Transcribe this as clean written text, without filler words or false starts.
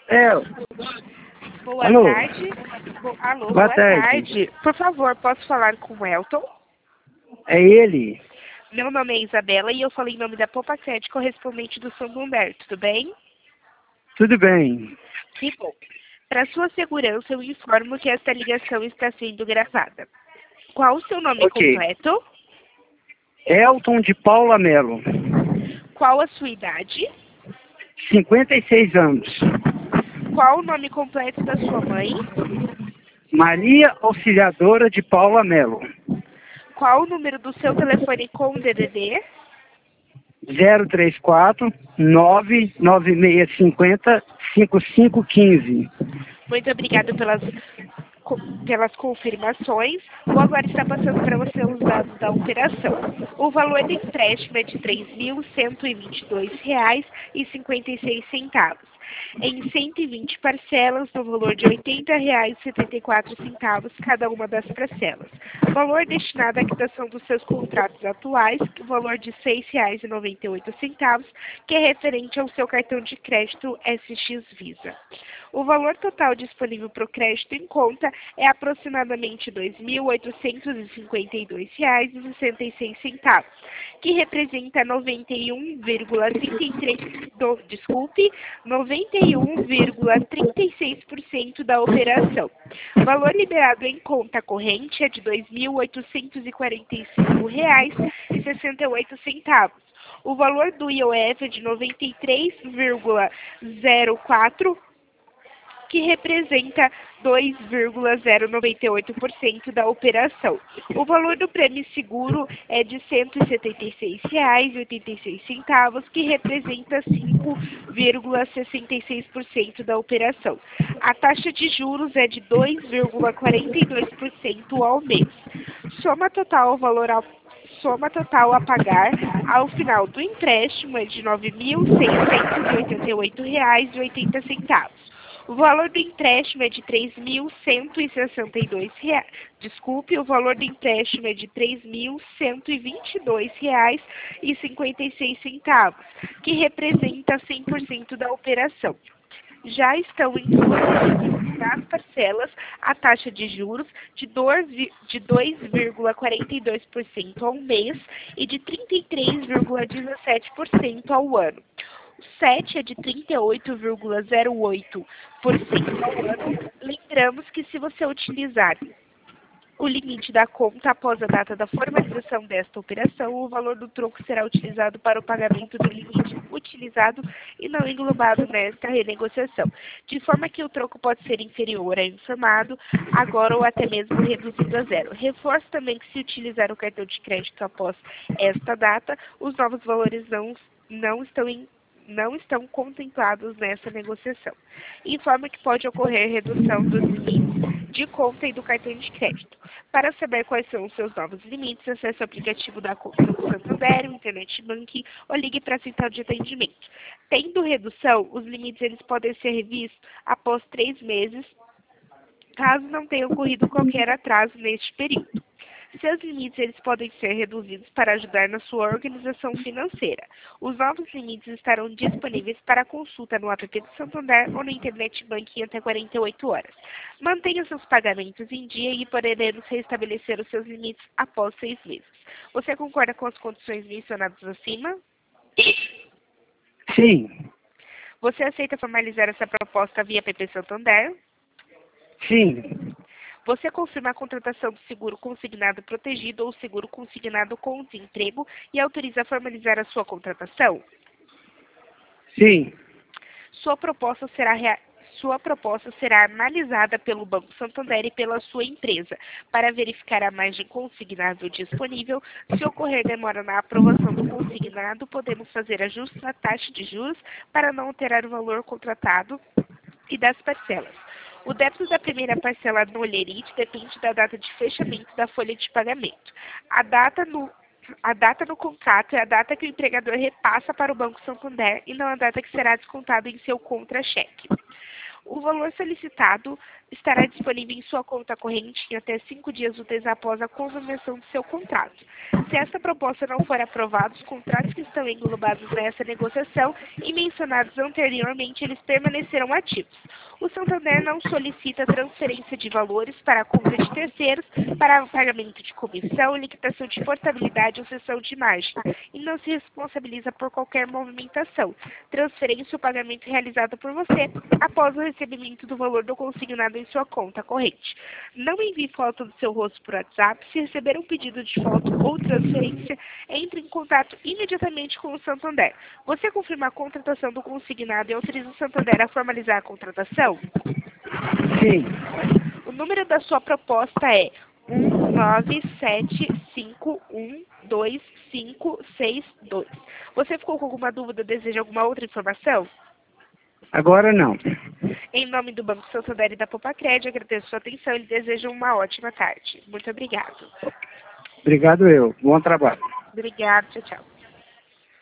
É, Boa alô? tarde. Alô, Boa boa tarde. tarde. Por favor, posso falar com o Elton? É ele? Meu nome é Isabela e eu falo em nome da Popacred, correspondente do Santander, tudo bem? Tudo bem. Que bom. Para sua segurança, eu informo que esta ligação está sendo gravada. Qual o seu nome Ok. completo? Elton de Paula Melo, Qual a sua idade? 56 anos. Qual o nome completo da sua mãe? Maria Auxiliadora de Paula Melo, Qual o número do seu telefone com DDD? 034 99650 5515. Muito obrigada pelas confirmações. Vou agora estar passando para você os dados da operação. O valor do empréstimo é de R$ 3.122,56, em 120 parcelas, no valor de R$ 80,74 cada uma das parcelas. Valor destinado à quitação dos seus contratos atuais, o valor de R$ 6,98, que é referente ao seu cartão de crédito SX Visa. O valor total disponível para o crédito em conta é aproximadamente R$ 2.852,66, que representa 91,36% da operação. O valor liberado em conta corrente é de R$ 2.845,68. O valor do IOF é de 93,04%, que representa 2,098% da operação. O valor do prêmio seguro é de R$ 176,86, que representa 5,66% da operação. A taxa de juros é de 2,42% ao mês. Soma total a pagar ao final do empréstimo é de R$ 9.688,80. O valor do empréstimo é de R$ 3.162. Desculpe, o valor do empréstimo é de R$ 3.122,56, que representa 100% da operação. Já estão incluídas nas parcelas a taxa de juros de 2,42% ao mês e de 33,17% ao ano. O SET é de 38,08% ao ano. Lembramos que se você utilizar o limite da conta após a data da formalização desta operação, o valor do troco será utilizado para o pagamento do limite utilizado e não englobado nesta renegociação, de forma que o troco pode ser inferior ao informado agora ou até mesmo reduzido a zero. Reforço também que se utilizar o cartão de crédito após esta data, os novos valores não estão contemplados nessa negociação. Informa que pode ocorrer redução dos limites de conta e do cartão de crédito. Para saber quais são os seus novos limites, acesse o aplicativo da conta do Santander, o Internet Banking ou ligue para a central de atendimento. Tendo redução, os limites eles podem ser revistos após 3 meses, caso não tenha ocorrido qualquer atraso neste período. Seus limites eles podem ser reduzidos para ajudar na sua organização financeira. Os novos limites estarão disponíveis para consulta no app do Santander ou no Internet Banking até 48 horas. Mantenha seus pagamentos em dia e poderemos restabelecer os seus limites após 6 meses. Você concorda com as condições mencionadas acima? Sim. Você aceita formalizar essa proposta via PP Santander? Sim. Você confirma a contratação do seguro consignado protegido ou seguro consignado com desemprego e autoriza a formalizar a sua contratação? Sim. Sua proposta será analisada pelo Banco Santander e pela sua empresa para verificar a margem consignável disponível. Se ocorrer demora na aprovação do consignado, podemos fazer ajustes na taxa de juros para não alterar o valor contratado e das parcelas. O débito da primeira parcela no Olerite depende da data de fechamento da folha de pagamento. A data no contrato é a data que o empregador repassa para o Banco Santander e não a data que será descontado em seu contra-cheque. O valor solicitado estará disponível em sua conta corrente em até 5 dias úteis após a consumação do seu contrato. Se esta proposta não for aprovada, os contratos que estão englobados nessa negociação e mencionados anteriormente, eles permanecerão ativos. O Santander não solicita transferência de valores para a conta de terceiros, para o pagamento de comissão, liquidação de portabilidade ou cessão de margem, e não se responsabiliza por qualquer movimentação, transferência ou pagamento realizado por você após o recebimento do valor do consignado em sua conta corrente. Não envie foto do seu rosto por WhatsApp. Se receber um pedido de foto ou transferência, entre em contato imediatamente com o Santander. Você confirma a contratação do consignado e autoriza o Santander a formalizar a contratação? Sim. O número da sua proposta é 197512562. Você ficou com alguma dúvida ou deseja alguma outra informação? Agora não. Em nome do Banco Santander e da Popacred, agradeço sua atenção e desejo uma ótima tarde. Muito obrigado. Obrigado eu. Bom trabalho. Obrigado, tchau, tchau.